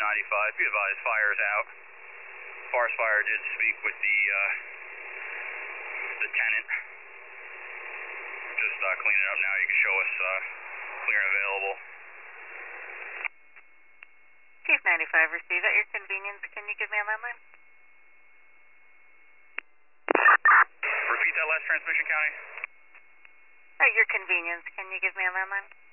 95. Be advised, fire is out. Forest Fire did speak with the tenant. I'm just cleaning up now. You can show us clear and available. Case 95, receive at your convenience. Can you give me a landline? Repeat that last transmission, County. At your convenience, can you give me a landline?